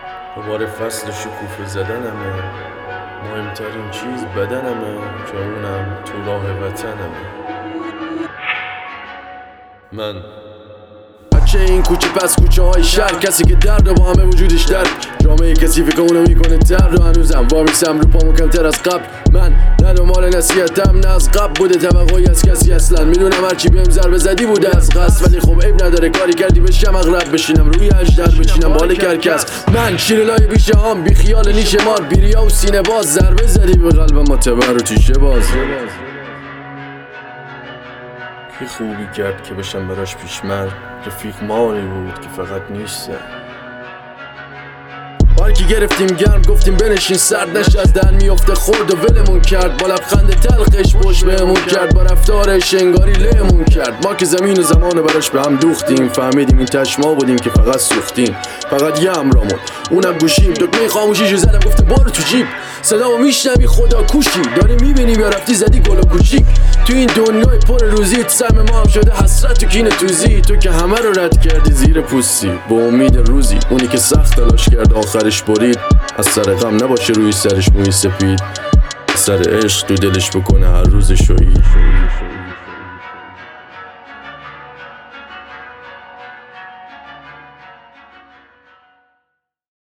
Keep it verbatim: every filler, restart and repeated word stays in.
دوباره فصل شکوفه زدنمه، مهمترین چیز بدنمه که اونم تو راه وطنمه. من بچه این کوچه پس کوچه های شهر، کسی که درد و با همه وجودش درد، جامعه کسی فکر اونو میکنه تر رو هنوزم وامیسم رو پامو کمتر از قبل. من نه دنبال نصیحتم نه از قبل بوده توقعی از کسی اصلا، میدونم هرچی بهم ضربه زدی بوده از قصد، ولی خب عیب نداره کاری کردی بشم اغلب، بشینم روی اجدر بچینم بال کرکس. من شیر لای بیشه هام بی خیال نیشه مار، بیریا و سینه باز ضربه زدی به قلبم ما تبر و تیشه باز. کی خوبی کرد که بشم براش پیشمرد، رفیق ماری بود که فقط نیسته. بارکی گرفتیم گرم گفتیم بنشین سرد نشه از دهن میفته، خورد و ولمون کرد با لبخند تلخش پشت بهمون کرد، با رفتارش انگاری لهمون کرد. ما که زمین و زمان براش به هم دوختیم، فهمیدیم این تشما بودیم که فقط سوختیم. فقط یه امرامون اونم گوشیم، دکمه خاموشیشو زدم گفته برو تو جیب، صدامو میشنوی خدا کوشی داری میبینی یا رفتی زدی گل و کوچیک. تو این دنیای پر روزیت سم ما هم شده حسرت و کینه توزی، تو که همه رو رد کردی زیر پوستی با امید روزی، اونی که سخت تلاش کرد آخرش برید، از سر غم نباشه روی سرش موی سپید، از سر عشق تو دلش بکنه هر روز شوید.